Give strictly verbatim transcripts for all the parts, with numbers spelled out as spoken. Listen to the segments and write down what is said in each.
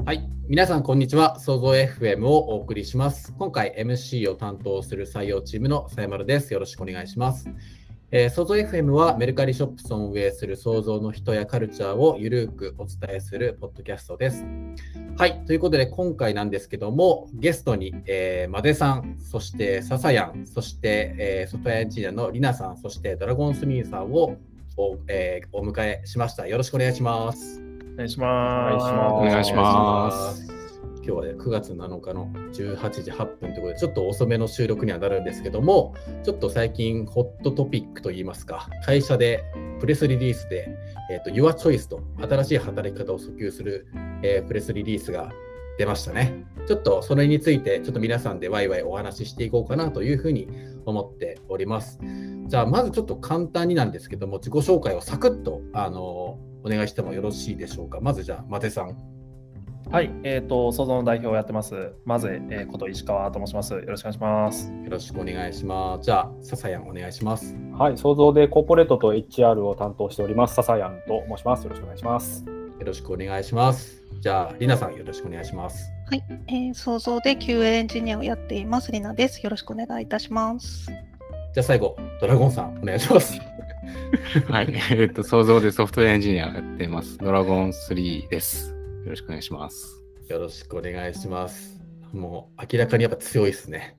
はい、皆さんこんにちは。創造 エフエム をお送りします。今回 エムシー を担当する採用チームのさやまるです。よろしくお願いします。えー、創造 エフエム はメルカリショップスを運営する創造の人やカルチャーをゆるくお伝えするポッドキャストです。はい、ということで今回なんですけども、ゲストに、えー、マデさん、そしてササヤン、そして、えー、ソフトウェアエンジニアのリナさん、そしてドラゴンスミーさんをお、えー、お迎えしました。よろしくお願いします。 お願いします。 お願いします。 今日は、ね、くがつなのかのじゅうはちじはっぷんということでちょっと遅めの収録にはなるんですけども、ちょっと最近ホットトピックといいますか、会社でプレスリリースで、えーと、Your Choice と新しい働き方を訴求する、えー、プレスリリースが出ましたね。ちょっとそれについてちょっと皆さんでワイワイお話ししていこうかなというふうに思っております。じゃあまずちょっと簡単になんですけども、自己紹介をサクッとあのお願いしてもよろしいでしょうか。まずじゃあマテさん。 はい、えっ、ー、と、創造の代表をやってます。まず、えー、こと石川と申します。よろしくお願いします。 よろしくお願いします。じゃあ、ササヤンお願いします。 はい、創造でコーポレートと エイチアール を担当しております。ササヤンと申します。よろしくお願いします。 よろしくお願いします。じゃあ、リナさんよろしくお願いします。 はい、えー、創造で キューエー エンジニアをやっています。リナです。よろしくお願いいたします。 じゃあ最後、ドラゴンさんお願いします。 はい、えっと、創造でソフトウェアエンジニアをやっています。ドラゴンスリーです。よろしくお願いします。 よろしくお願いします。もう明らかにやっぱ強いですね。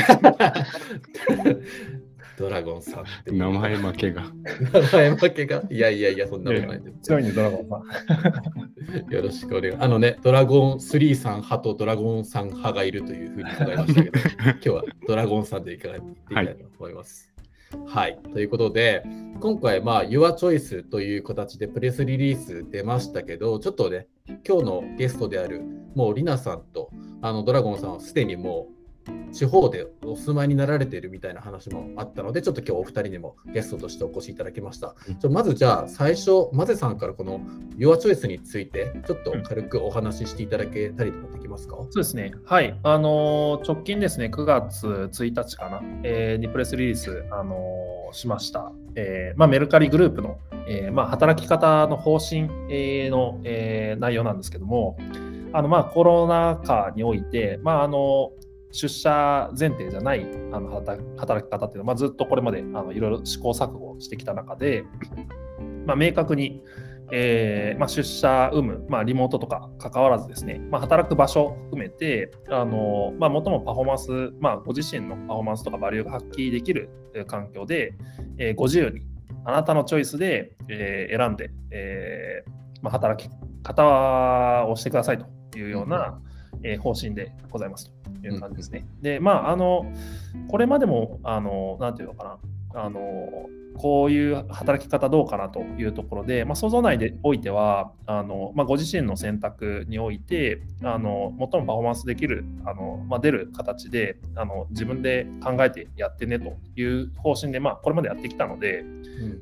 ドラゴンさんって名前負けが。 名前負けがいやいやいや、そんなことないです。 強いね、ドラゴンさん。よろしくお願いします。あのね、ドラゴンスリーさん派とドラゴンさん派がいるというふうに伺いましたけど、今日はドラゴンさんでいかないといけないと思います。はい、はい、ということで、今回、まあ、Your Choice という形でプレスリリース出ましたけど、ちょっとね、今日のゲストである、もうリナさんとあのドラゴンさんはすでにもう地方でお住まいになられているみたいな話もあったので、ちょっと今日お二人にもゲストとしてお越しいただきました。ちょまずじゃあ最初、マゼさんからこの Your Choice についてちょっと軽くお話ししていただけたりとかできますか？ そうですね。はい。あのー、直近ですね、くがつついたちかな、えー、にプレスリリース、あのー、しました。えーまあ、メルカリグループの、えーまあ、働き方の方針、えー、の、えー、内容なんですけども、あのまあコロナ禍において、まあ、あの出社前提じゃないあの働き方っていうのは、まあ、ずっとこれまであのいろいろ試行錯誤してきた中で、まあ、明確に、えーまあ、出社有無、まあ、リモートとか関わらずですね、まあ、働く場所含めてあの、まあ、最もパフォーマンス、まあ、ご自身のパフォーマンスとかバリューが発揮できる環境で、えー、ご自由にあなたのチョイスで、えー、選んで、えーまあ、働き方をしてくださいというような、うんえー、方針でございますという感じですね。うん、で、まあ、あの、これまでも、あの、なんていうのかな、あの、こういう働き方どうかなというところで、まあ、想像内でおいては、あの、まあ、ご自身の選択において、あの、最もパフォーマンスできる、あの、まあ、出る形で、あの、自分で考えてやってねという方針で、まあ、これまでやってきたので、うん、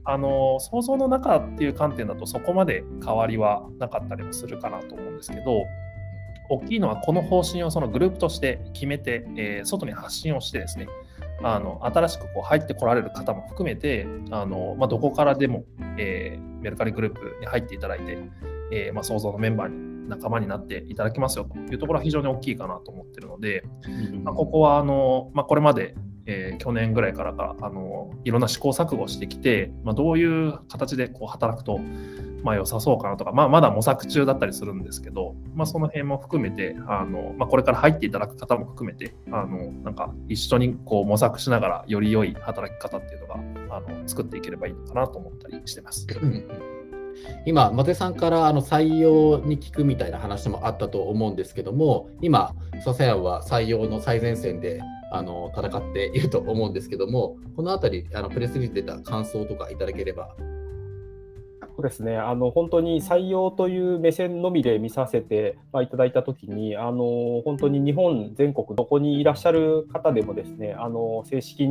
あの、想像の中っていう観点だとそこまで変わりはなかったりもするかなと思うんですけど、大きいのはこの方針をそのグループとして決めて、えー、外に発信をしてですね、あの新しくこう入ってこられる方も含めて、あの、まあ、どこからでも、えー、メルカリグループに入っていただいて、えーまあ、創造のメンバーに仲間になっていただきますよというところは非常に大きいかなと思っているので、うんまあ、ここはあの、まあ、これまで、えー、去年ぐらいからかあのいろんな試行錯誤してきて、まあ、どういう形でこう働くとまあ良さそうかなとか、まあ、まだ模索中だったりするんですけど、まあ、その辺も含めてあの、まあ、これから入っていただく方も含めてあのなんか一緒にこう模索しながらより良い働き方っていうのがあの作っていければいいのかなと思ったりしてます。 今、マテさんからあの採用に聞くみたいな話もあったと思うんですけども、今、ササヤンは採用の最前線であの戦っていると思うんですけども、このあたりあのプレスに出た感想とかいただければ。 そうですね、あの本当に採用という目線のみで見させて、まあ、いただいたときにあの本当に日本全国どこにいらっしゃる方でもですねあの正式に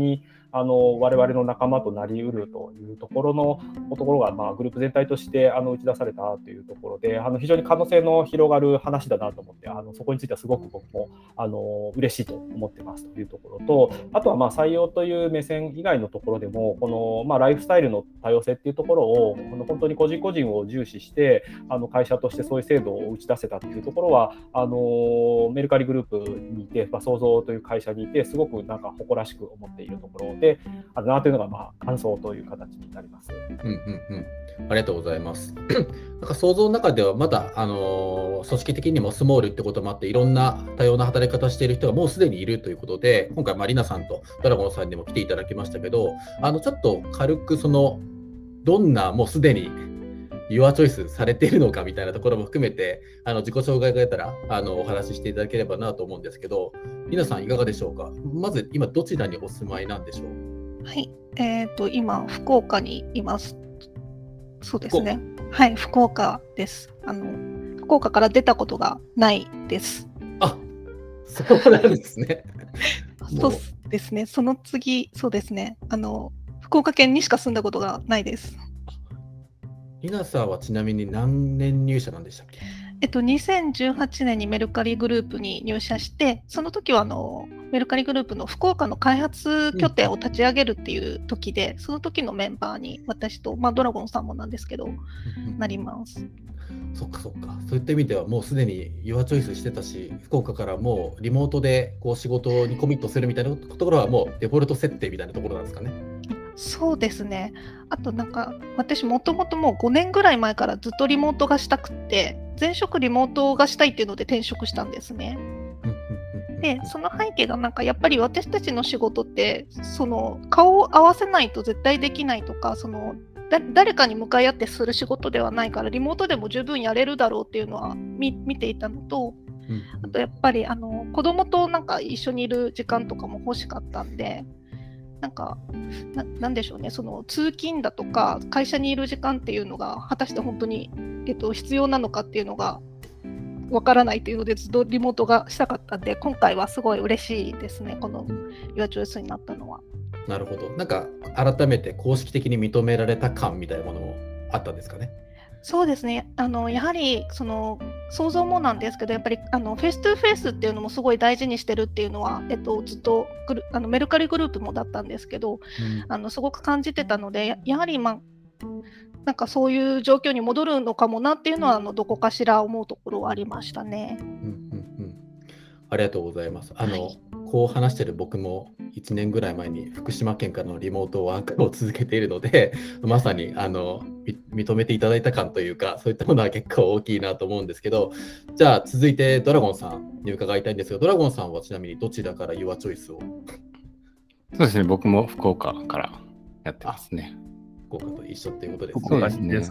あの我々の仲間となりうるというところのところが、まあ、グループ全体としてあの打ち出されたというところで、あの非常に可能性の広がる話だなと思って、あのそこについてはすごく僕もあの嬉しいと思ってますというところと、あとはまあ採用という目線以外のところでも、このまあライフスタイルの多様性っていうところを本当に個人個人を重視してあの会社としてそういう制度を打ち出せたというところは、あのメルカリグループにいて、まあ、創造という会社にいてすごくなんか誇らしく思っているところであるなというのが、まあ、感想という形になります。 うんうんうん、ありがとうございます。なんか想像の中ではまだ、あのー、組織的にもスモールってこともあっていろんな多様な働き方している人がもうすでにいるということで、今回まあリナさんとドラゴンさんにも来ていただきましたけど、あのちょっと軽くそのどんなもうすでにユアチョイスされているのかみたいなところも含めて、あの自己紹介が出たらあのお話ししていただければなと思うんですけど、リナさんいかがでしょうか。まず今どちらにお住まいなんでしょう。 はい、えーと、今、福岡にいます。そうですね。はい、福岡です。あの、福岡から出たことがないです。 あ、そうなんですね。 そうですね。その次、そうですね。あの、福岡県にしか住んだことがないです。 リナさんはちなみに何年入社なんでしたっけ？ えっと、にせんじゅうはちねんにメルカリグループに入社して、その時はあのメルカリグループの福岡の開発拠点を立ち上げるっていう時で、うん、その時のメンバーに私と、まあ、ドラゴンさんもなんですけど、うん、なります。 そっかそっか。そういった意味ではもうすでにユアチョイスしてたし、福岡からもうリモートでこう仕事にコミットするみたいなところはもうデフォルト設定みたいなところなんですかね。 そうですね。あとなんか私もともともうごねんぐらい前からずっとリモートがしたくて、前職リモートがしたいっていうので転職したんですね。で、その背景がなんかやっぱり私たちの仕事ってその顔を合わせないと絶対できないとか、そのだ誰かに向かい合ってする仕事ではないからリモートでも十分やれるだろうっていうのは 見, 見ていたのと、あとやっぱりあの子供となんか一緒にいる時間とかも欲しかったんで、なんか な, なんでしょうね、その通勤だとか会社にいる時間っていうのが果たして本当に、えっと、必要なのかっていうのがわからないというのでずっとリモートがしたかったんで、今回はすごい嬉しいですね、このユアチョイスになったのは。 なるほど。なんか改めて公式的に認められた感みたいなものもあったんですかね。 そうですね。あのやはりその想像もなんですけど、やっぱりあのフェイストゥフェイスっていうのもすごい大事にしてるっていうのは、えっと、ずっとグルあのメルカリグループもだったんですけど、うん、あのすごく感じてたので、や, やはり、まあ、なんかそういう状況に戻るのかもなっていうのはあのどこかしら思うところはありましたね。 うんうんうん、ありがとうございます。あの、はい、こう話してる僕もいちねんぐらい前に福島県からのリモートワークを続けているので、まさにあの認めていただいた感というか、そういったものは結構大きいなと思うんですけど、じゃあ続いてドラゴンさんに伺いたいんですが、ドラゴンさんはちなみにどちらからユアチョイスを？ そうですね、僕も福岡からやってますね。 福岡と一緒ということですね。 そうですね。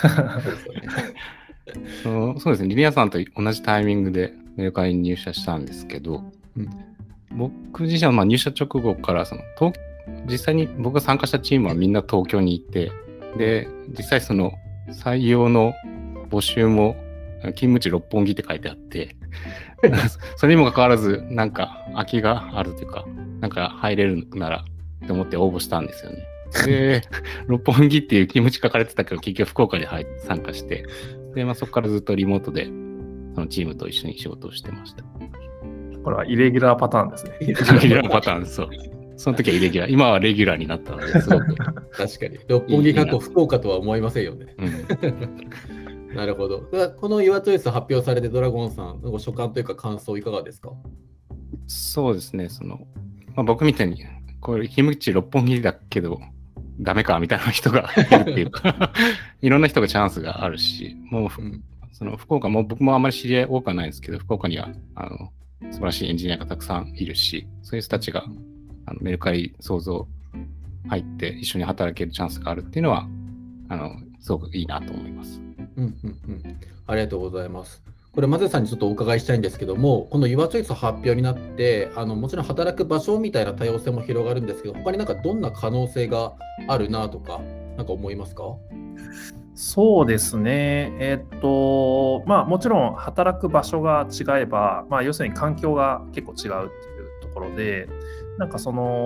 そうそうですね、リニアさんと同じタイミングでメルカリに入社したんですけど、うん、僕自身はまあ入社直後からその東実際に僕が参加したチームはみんな東京に行って、で実際その採用の募集も勤務地六本木って書いてあってそれにもかかわらずなんか空きがあるというか、なんか入れるならと思って応募したんですよね。で六本木っていう勤務地書かれてたけど結局福岡に入参加して、で、まあ、そこからずっとリモートでそのチームと一緒に仕事をしてました。 これはイレギュラーパターンですね。 イレギュラーパターン、そう。その時はイレギュラー、今はレギュラーになったので、すごく。 確かに。六本木かっこ福岡とは思いませんよね。うん、なるほど。このユアチョイス発表されてドラゴンさん、ご所感というか感想いかがですか？ そうですね、その、まあ、僕みたいに、これ勤務地六本木だけど、ダメかみたいな人がいるっていうか、いろんな人がチャンスがあるし、もう、うん、その福岡も僕もあんまり知り合い多くはないんですけど、福岡にはあの素晴らしいエンジニアがたくさんいるし、そういう人たちがあのメルカリ創造入って一緒に働けるチャンスがあるっていうのは、あのすごくいいなと思います。 うんうんうん、ありがとうございます。これ、マゼさんにちょっとお伺いしたいんですけども、このユアチョイス発表になって、あのもちろん働く場所みたいな多様性も広がるんですけど、他になんかどんな可能性があるなとか、なんか思いますか？ そうですね、えーっとまあ、もちろん働く場所が違えば、まあ、要するに環境が結構違うっていうところで、なんかその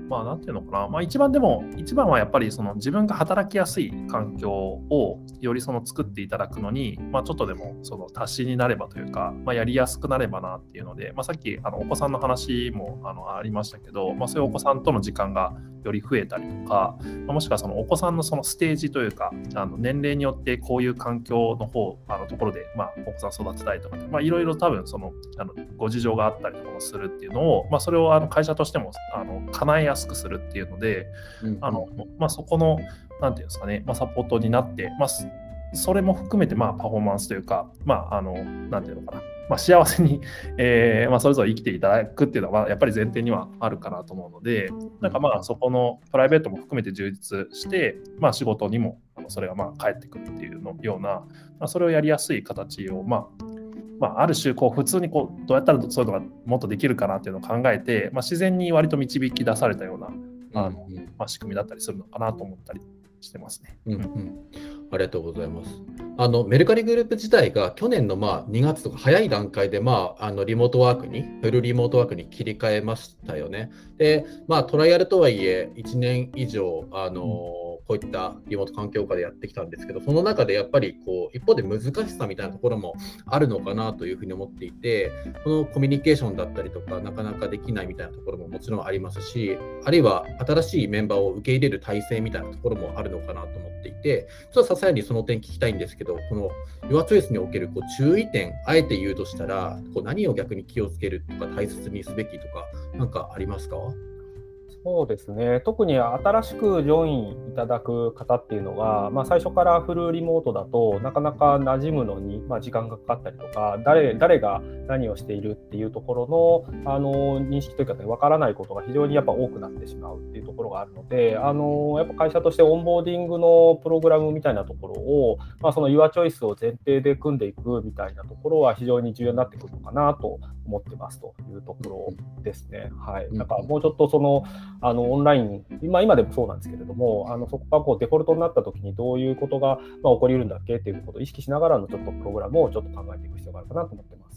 まあ、なんていうのかな、まあ、一番でも、一番はやっぱりその自分が働きやすい環境をよりその作っていただくのに、まあ、ちょっとでもその足しになればというか、まあ、やりやすくなればなっていうので、まあ、さっきあのお子さんの話もあのありましたけど、まあ、そういうお子さんとの時間がより増えたりとか、まあ、もしくはそのお子さんのそのステージというか、あの年齢によってこういう環境の方あのところで、まあ、お子さん育てたいとか、まあ、いろいろ多分そのあのご事情があったりとかもするっていうのを、まあ、それをあの会社としてもあの叶えやすくするっていうので、うんあのまあ、そこのなんていうんですかね、まあ、サポートになって、まあ、それも含めてまあパフォーマンスというか、まあ、あのなんていうのかな、まあ、幸せに、えーまあ、それぞれ生きていただくっていうのはやっぱり前提にはあるかなと思うので、なんかまあそこのプライベートも含めて充実して、まあ、仕事にもそれがまあ返ってくるっていうのような、まあ、それをやりやすい形を、まあまあ、ある種こう普通にこうどうやったらそういうのがもっとできるかなっていうのを考えて、まあ、自然に割と導き出されたようなあの、まあ、仕組みだったりするのかなと思ったりしてますね。 うんうん、ありがとうございます。あのメルカリグループ自体が去年のまあにがつとか早い段階で、まあ、あのリモートワークに、フルリモートワークに切り替えましたよね。で、まあ、トライアルとはいえいちねん以上、あの、うんこういったリモート環境下でやってきたんですけど、その中でやっぱりこう一方で難しさみたいなところもあるのかなというふうに思っていて、このコミュニケーションだったりとかなかなかできないみたいなところももちろんありますし、あるいは新しいメンバーを受け入れる体制みたいなところもあるのかなと思っていて、ちょっとささやにその点聞きたいんですけど、このユアチョイスにおけるこう注意点、あえて言うとしたらこう何を逆に気をつけるとか大切にすべきとか何かありますか？ そうですね、特に新しくジョインいただく方っていうのが、まあ、最初からフルリモートだとなかなか馴染むのに、まあ、時間がかかったりとか、誰、誰が何をしているっていうところの、あの認識というか、ね、分からないことが非常にやっぱ多くなってしまうっていうところがあるので、あのやっぱ会社としてオンボーディングのプログラムみたいなところを、まあ、そのユアチョイスを前提で組んでいくみたいなところは非常に重要になってくるのかなと思ってますというところですね。はい、だからもうちょっとそのあのオンライン、今、今でもそうなんですけれども、あのそこがこうデフォルトになったときにどういうことが、まあ、起こりうるんだっけっていうことを意識しながらのちょっとプログラムをちょっと考えていく必要があるかなと思ってます。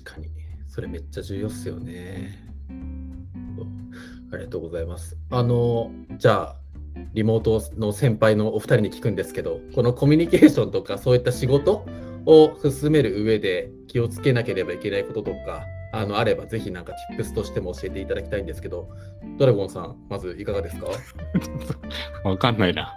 確かに、それめっちゃ重要ですよね。ありがとうございます。あのじゃあリモートの先輩のお二人に聞くんですけど、このコミュニケーションとかそういった仕事を進める上で気をつけなければいけないこととかあのあればぜひなんか Tips としても教えていただきたいんですけど、ドラゴンさんまずいかがですか？ わかんないな。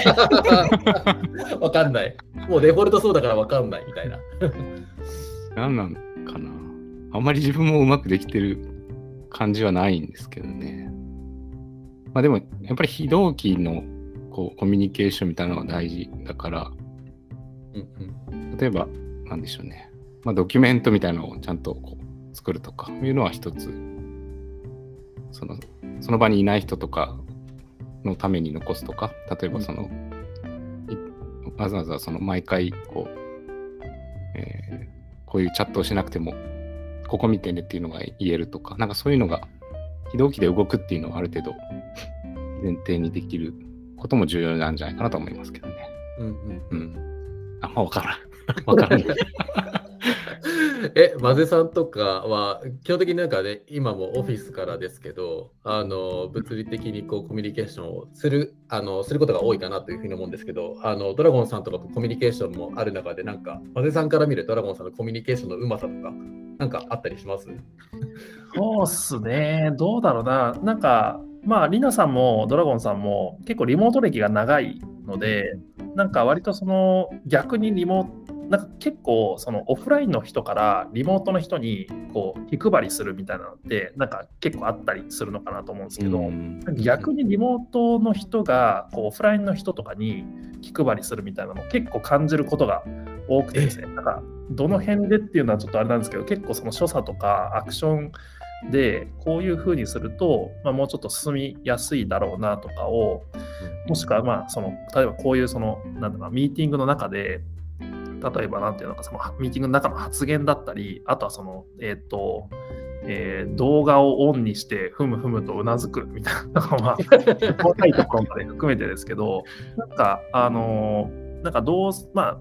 わかんない。もうデフォルトそうだからわかんないみたいな。 何なんかな。あんまり自分もうまくできてる感じはないんですけどね。まあでもやっぱり非同期のこうコミュニケーションみたいなのが大事だから、うんうん、例えばなんでしょうね。まあドキュメントみたいなのをちゃんとこう作るとかいうのは一つ、そのその場にいない人とかのために残すとか、例えばその、うん、わざわざその毎回こう、えー、こういうチャットをしなくてもここ見てねっていうのが言えるとか、なんかそういうのが非同期で動くっていうのはある程度前提にできることも重要なんじゃないかなと思いますけどね。うんうんうん。あんま分からん。分からん。 え、マゼさんとかは基本的になんかね、今もオフィスからですけど、あの物理的にこうコミュニケーションをするあのすることが多いかなというふうに思うんですけど、あのドラゴンさんとかとコミュニケーションもある中で、なんかマゼさんから見るドラゴンさんのコミュニケーションのうまさとかなんかあったりします？ そうっすね、どうだろうな、なんかまあリナさんもドラゴンさんも結構リモート歴が長いので、なんか割とその逆にリモートなんか結構そのオフラインの人からリモートの人にこう気配りするみたいなのってなんか結構あったりするのかなと思うんですけど、うん、逆にリモートの人がこうオフラインの人とかに気配りするみたいなのを結構感じることが多くてですね、なんかどの辺でっていうのはちょっとあれなんですけど、結構その所作とかアクションでこういう風にすると、まあ、もうちょっと進みやすいだろうなとかを、もしくはまあその例えばこういうそのなんだろうミーティングの中で例えばなんていうのかそのミーティングの中の発言だったり、あとはそのえっと、えー、動画をオンにしてふむふむとうなずくみたいなのは細かいところまで含めてですけど、なんかあのなんかどうまあ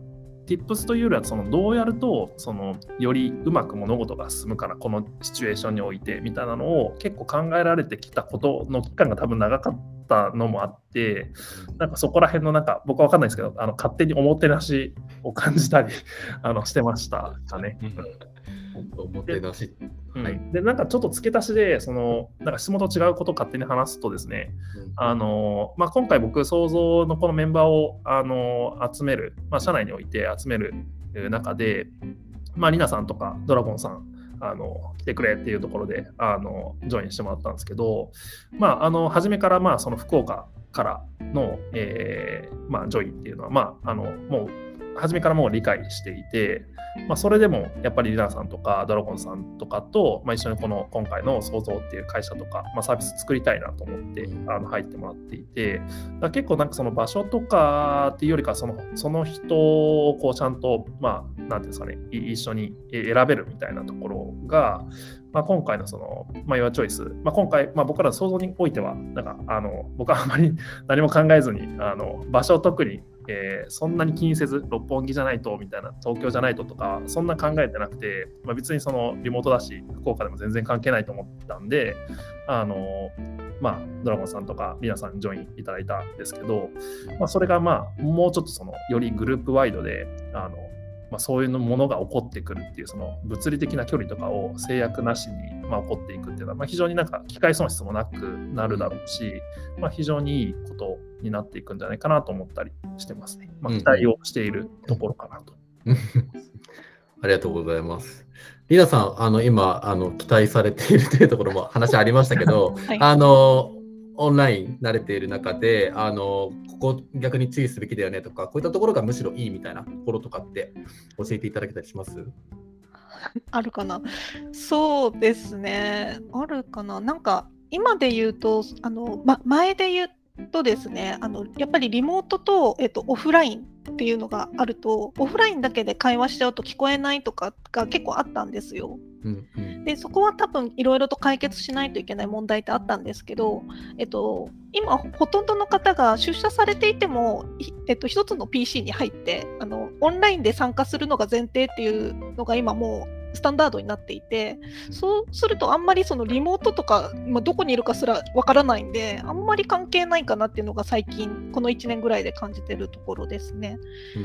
Tips というよりはそのどうやるとそのよりうまく物事が進むからこのシチュエーションにおいてみたいなのを結構考えられてきたことの期間が多分長かったのもあって、なんかそこら辺のなんか僕は分かんないですけど、あの勝手におもてなしを感じたりあのしてましたかね。 おもてなし、 はい、でなんかちょっと付け足しでそのなんか質問と違うことを勝手に話すとですね、うん、あのまあ、今回僕創造のこのメンバーをあの集める、まあ、社内において集める中で、まあ、リナさんとかドラゴンさんあの来てくれっていうところであのジョインしてもらったんですけど、まあ、あの初めからまあその福岡からの、えーまあ、ジョインっていうのは、まあ、あのもう初めからもう理解していて、まあ、それでもやっぱりリナさんとかドラゴンさんとかと、まあ、一緒にこの今回の創造っていう会社とか、まあ、サービス作りたいなと思ってあの入ってもらっていて、だ結構なんかその場所とかっていうよりかそのその人をこうちゃんとまあなんていうんですかね、一緒に選べるみたいなところが、まあ、今回のその、まあ、Your Choice、まあ、今回、まあ、僕らの創造においてはなんかあの僕はあまり何も考えずにあの場所を特にえー、そんなに気にせず六本木じゃないとみたいな東京じゃないととかそんな考えてなくて、まあ、別にそのリモートだし福岡でも全然関係ないと思ったんで、あのまあ、ドラゴンさんとかリナさんにジョインいただいたんですけど、まあ、それがまあもうちょっとそのよりグループワイドであの、まあ、そういうものが起こってくるっていうその物理的な距離とかを制約なしにまあ起こっていくっていうのは、まあ、非常になんか機会損失もなくなるだろうし、まあ、非常にいいことになっていくんじゃないかなと思ったりしてますね。まあ、期待をしているところかなと。 うんうん、ありがとうございます。リナさん、あの今あの期待されているというところも話ありましたけど、はい、あのオンライン慣れている中であのここ逆に注意すべきだよねとかこういったところがむしろいいみたいなところとかって教えていただけたりします？ あるかな。そうですね。あるかな。なんか今で言うとあの、ま、前で言うとですね、あのやっぱりリモートと、えっと、オフラインっていうのがあるとオフラインだけで会話しちゃうと聞こえないとかが結構あったんですよ。うんうん、でそこは多分いろいろと解決しないといけない問題ってあったんですけど、えっと、今ほとんどの方が出社されていても、えっと、一つの ピーシー に入ってあのオンラインで参加するのが前提っていうのが今もうスタンダードになっていて、そうするとあんまりそのリモートとか、まあ、どこにいるかすらわからないんであんまり関係ないかなっていうのが最近このいちねんぐらいで感じてるところですね。うんうん、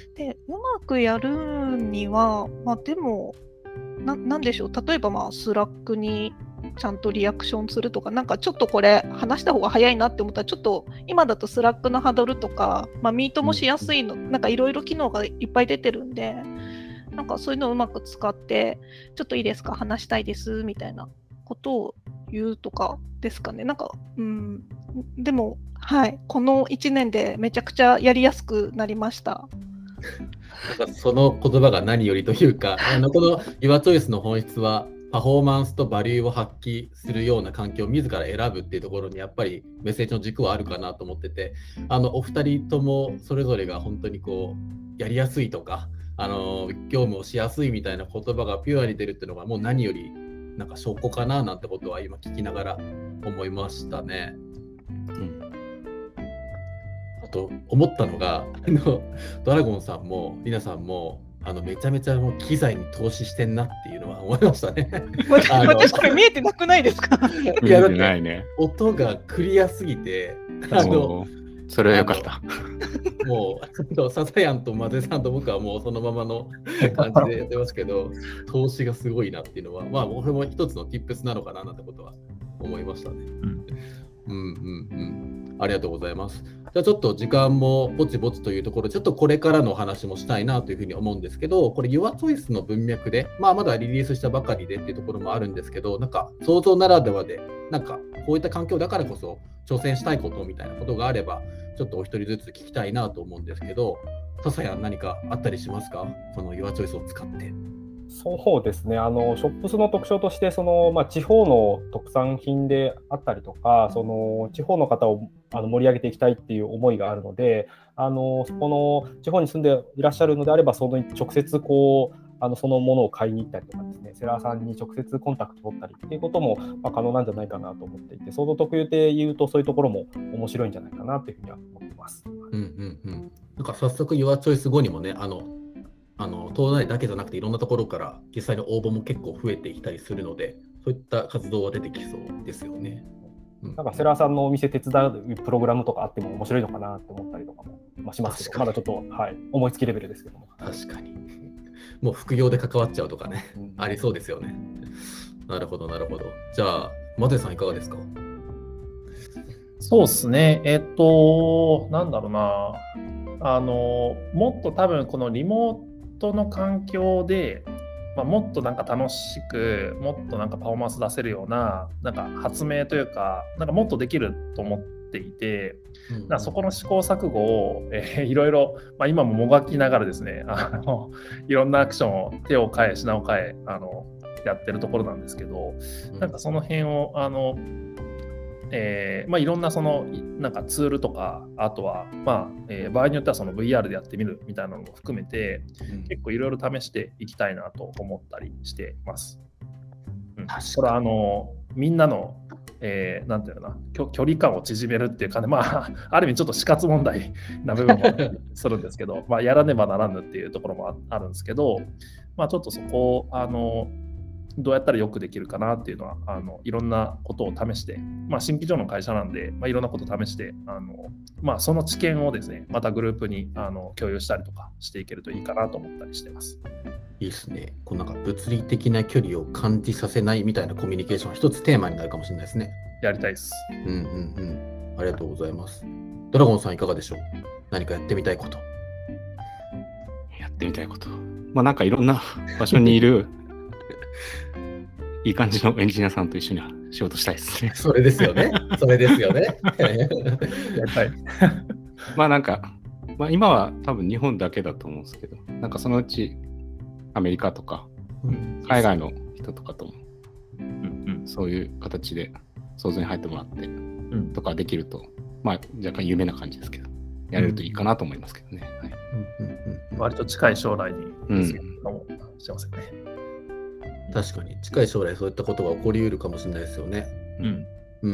でうまくやるには、まあ、でもな, なんでしょう例えばまあスラックにちゃんとリアクションするとか、なんかちょっとこれ話した方が早いなって思ったらちょっと今だとスラックのハードルとか、まあ、ミートもしやすいの、うん、なんかいろいろ機能がいっぱい出てるんで、なんかそういうのをうまく使ってちょっといいですか話したいですみたいなことを言うとかですかね。なんかうんでもはいこのいちねんでめちゃくちゃやりやすくなりました。 なんかその言葉が何よりというかあのこの Your Choice の本質はパフォーマンスとバリューを発揮するような環境を自ら選ぶっていうところにやっぱりメッセージの軸はあるかなと思ってて、あのお二人ともそれぞれが本当にこうやりやすいとかあの業務をしやすいみたいな言葉がピュアに出るっていうのがもう何よりなんか証拠かななんてことは今聞きながら思いましたね。うん、あと思ったのがあのドラゴンさんもリナさんもあのめちゃめちゃもう機材に投資してんなっていうのは思いましたね。 私これ見えてなくないですか？ いやだってないね。 音がクリアすぎてあのそれはよかった。 もうササヤンとマゼさんと僕はもうそのままの感じでやってますけど投資がすごいなっていうのはまあこれも一つの Tips なのかななんてことは思いましたね。うんうんうんうんありがとうございます。じゃあちょっと時間もぼちぼちというところでちょっとこれからの話もしたいなというふうに思うんですけど、これ Your Choice の文脈でまあまだリリースしたばかりでっていうところもあるんですけど、なんか創造ならではでなんかこういった環境だからこそ挑戦したいことみたいなことがあればちょっとお一人ずつ聞きたいなと思うんですけど、ささや何かあったりしますか？この Your Choice を使って。 そうですね、あのショップスの特徴としてその、まあ、地方の特産品であったりとか、その地方の方をあの盛り上げていきたいっていう思いがあるので、あのそこの地方に住んでいらっしゃるのであれば、その直接こうあのそのものを買いに行ったりとかですね、セラーさんに直接コンタクト取ったりっていうことも、まあ、可能なんじゃないかなと思っていて、創造特有で言うとそういうところも面白いんじゃないかなというふうには思ってます。 うんうんうん、なんか早速 Your Choice 後にもね、あのあの東大だけじゃなくていろんなところから実際の応募も結構増えてきたりするので、そういった活動は出てきそうですよね。うん、 なんかセラーさんのお店手伝うプログラムとかあっても面白いのかなと思ったりとかも、まあ、しますけど、まだちょっと、はい、思いつきレベルですけども。 確かに。もう副業で関わっちゃうとかね、 うん、 ありそうですよね。なるほど、なるほど。じゃあ、マテさんいかがですか？ そうですね。えっと、なんだろうな。あの、もっと多分このリモートの環境で、まあ、もっとなんか楽しく、もっとなんかパフォーマンス出せるような、なんか発明というか、なんかもっとできると思っていて、 うんうん、 だからそこの試行錯誤を、えー、いろいろ、まあ、今ももがきながらですね、あのいろんなアクションを手を変え、品を変え、あのやってるところなんですけど、なんかその辺を、あの、えーまあ、いろんなそのなんかツールとか、あとは、まあえー、場合によってはその ブイアール でやってみるみたいなのも含めて、うん、結構いろいろ試していきたいなと思ったりしてます。うん、これはあのみんなの、えー、なんていうのかな、距離感を縮めるっていうかね、まあ、ある意味ちょっと死活問題な部分もするんですけど、まあやらねばならぬっていうところもあるんですけど、まあ、ちょっとそこをあのどうやったらよくできるかなっていうのは、あのいろんなことを試して、まあ、新規上の会社なんで、まあ、いろんなことを試して、あのまあ、その知見をですね、またグループにあの共有したりとかしていけるといいかなと思ったりしてます。 いいですね。こうなんか物理的な距離を感じさせないみたいなコミュニケーションが一つテーマになるかもしれないですね。 やりたいです。 うんうんうん。ありがとうございます。ドラゴンさんいかがでしょう？何かやってみたいこと。 やってみたいこと。まあなんかいろんな場所にいるいい感じのエンジニアさんと一緒に仕事したいですね。 それですよね。それですよね。 やりたい。 まあなんか、まあ、今は多分日本だけだと思うんですけど、なんかそのうちアメリカとか、うん、海外の人とかとも、うんうん、そういう形で想像に入ってもらって、うん、とかできると、まあ若干夢な感じですけど、やれるといいかなと思いますけどね。はい、 うんうんうん、割と近い将来に実現かもしれませんね。 確かに近い将来そういったことが起こりうるかもしれないですよね。 うん。 うんうん。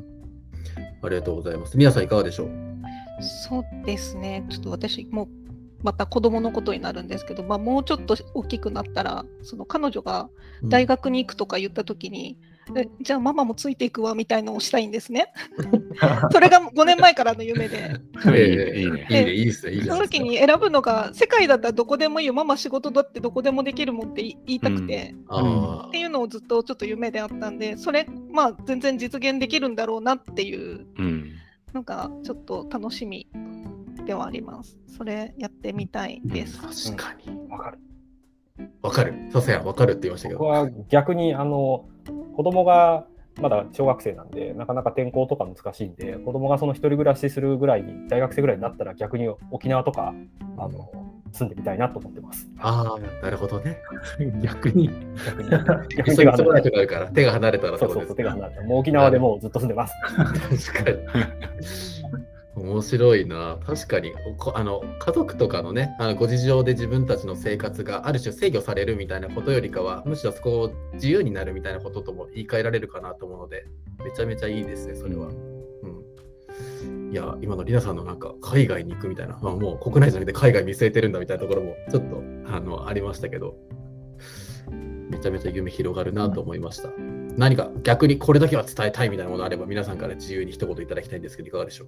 ありがとうございます。皆さんいかがでしょう？ そうですね。ちょっと私もまた子供のことになるんですけど、まあ、もうちょっと大きくなったら、その彼女が大学に行くとか言ったときに、うん、えじゃあママもついていくわみたいのをしたいんですね。それがごねんまえからの夢で。 いいね、いいね、いいね、いいですね。 その時に選ぶのが、世界だったらどこでもいいよ、ママ仕事だってどこでもできるもんって言いたくて、うん、っていうのをずっとちょっと夢であったんで、それ、まあ全然実現できるんだろうなっていう、うん、なんかちょっと楽しみではあります。それやってみたいです。 うん、確かに。 わかる。 わかる。さすがわかるって言いましたけど。 僕は逆にあの子供がまだ小学生なんで、なかなか転校とか難しいんで、子供がその一人暮らしするぐらいに、大学生ぐらいになったら逆に沖縄とかあの住んでみたいなと思ってます。 ああ、なるほどね。 逆に。 逆に。 逆に手が離れたから、手が離れたらそうそうそう、手が離れた。もう沖縄でもうずっと住んでます。 確かに。面白いな。確かにあの家族とかのね、あのご事情で自分たちの生活がある種制御されるみたいなことよりかは、むしろそこを自由になるみたいなこととも言い換えられるかなと思うので、めちゃめちゃいいですね、それは。うん、いや、今のりなさんのなんか海外に行くみたいな、まあ、もう国内じゃなくて海外見据えてるんだみたいなところもちょっと あのありましたけど、めちゃめちゃ夢広がるなと思いました。何か逆にこれだけは伝えたいみたいなものあれば、皆さんから自由に一言いただきたいんですけど、いかがでしょう？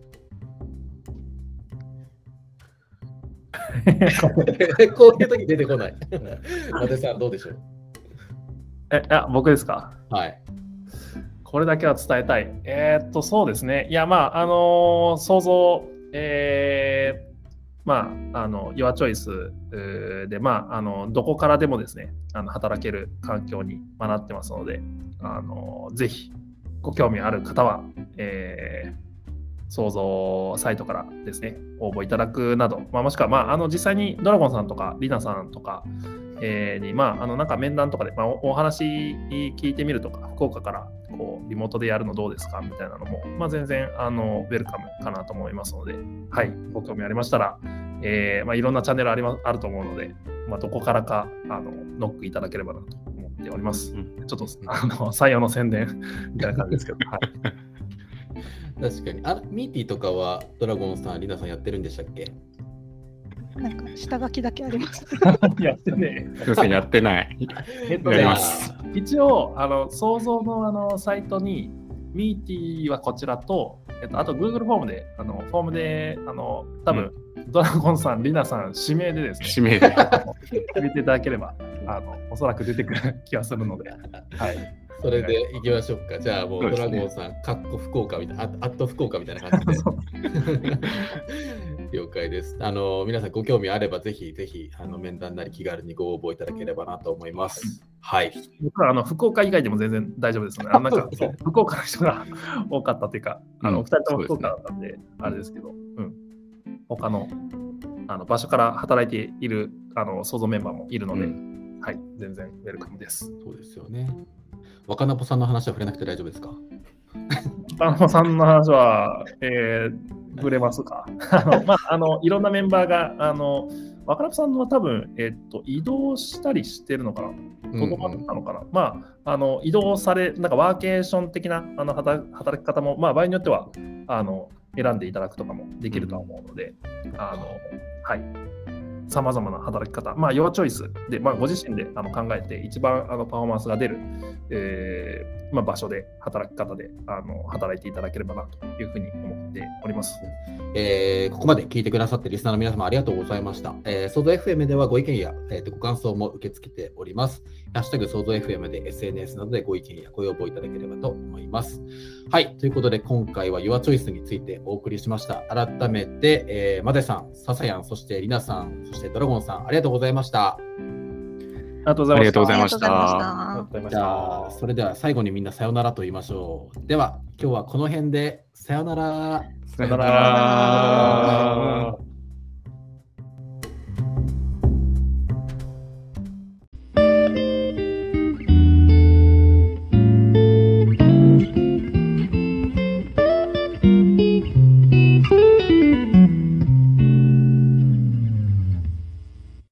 こういう時出てこない。松井さんどうでしょう？ え、あ、僕ですか？ はい。 これだけは伝えたい。えー、っと、そうですね。いや、まあ、あのー、想像、えー、まあ、あの、Your Choice で、まあ、あの、どこからでもですね、あの働ける環境になってますので、あの、ぜひ、ご興味ある方は、えー、創造サイトからですね、応募いただくなど、まあ、もしくは、まあ、あの実際にドラゴンさんとかリナさんとか、えー、に、まあ、あのなんか面談とかで、まあ、お, お話聞いてみるとか、福岡からこうリモートでやるのどうですかみたいなのも、まあ、全然あのウェルカムかなと思いますので、はい、ご興味ありましたら、えーまあ、いろんなチャンネルあり、ま、あると思うので、まあ、どこからかあのノックいただければなと思っております。うん、ちょっとあの採用の宣伝みたいな感じですけど。はい確かに。あ、ミーティーとかはドラゴンさん、リナさんやってるんでしたっけ？ なんか下書きだけあります。 やってね。 すいません、やってない。 えっとやりねます。 一応、あの想像のあのサイトに、ミーティーはこちらと、えっと、あと Google フォームで、あのフォームで、あの多分、うん、ドラゴンさん、リナさん、指名でですね、 指名で入れていただければ、あのおそらく出てくる気がするので、はい。 それで行きましょうか。じゃあもうドラゴンさん、かっこ福岡みたいな、アット福岡みたいな感じで。了解です。あの皆さんご興味あればぜひぜひあの面談なり気軽にご応募いただければなと思います。はい。 僕はあの福岡以外でも全然大丈夫ですので、あのなんかそう福岡の人が多かったというか、あのお二人とも福岡だったんで、あれですけど、うん、他のあの場所から働いているあの創造メンバーもいるので、うん、はい、全然ウェルカムです。 そうですよね。若菜ぽさんの話は触れなくて大丈夫ですか？ 若菜ぽさんの話は、えー、触れますか？あの、まあ、あのいろんなメンバーが、あの若菜ぽさんは多分、えーっと、移動したりしてるのかな、とどまったのかな、うんうん、まあ、あの移動され、なんかワーケーション的なあの 働, 働き方も、まあ、場合によってはあの選んでいただくとかもできるとは思うので、うん、あのはい。さまざまな働き方、まあ、your choiceで、まあ、ご自身であの考えて、一番あのパフォーマンスが出る、えーまあ、場所で、働き方であの働いていただければなというふうに思っております。 えー、ここまで聞いてくださってリスナーの皆様ありがとうございました。えー、創造 エフエム ではご意見や、えー、とご感想も受け付けております。ハッシュタグ創造 エフエム で エスエヌエス などでご意見やご要望いただければと思います。はい、ということで今回は Your Choice についてお送りしました。改めて、えー、マデさん、ササヤン、そしてリナさん、そしてドラゴンさん、ありがとうございました。 ありがとうございました。 ありがとうございました。 じゃあ、それでは最後にみんなさよならと言いましょう。では、今日はこの辺でさよなら。 さよなら。